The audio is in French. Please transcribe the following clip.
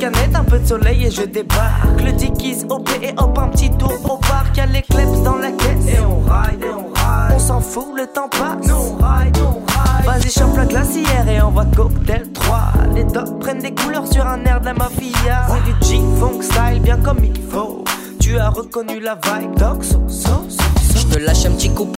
canette, un peu de soleil et je débarque. Le Dickies OP et hop, un petit tour au parc. Y'a les kleps dans la caisse et on ride, et on ride. On s'en fout, le temps passe. Nous on ride, on ride. Vas-y, chope la glacière et envoie cocktail 3. Les dogs prennent des couleurs sur un air de la mafia. C'est du G-Funk style, bien comme il faut. Tu as reconnu la vibe, dog, so. Je te lâche un petit coup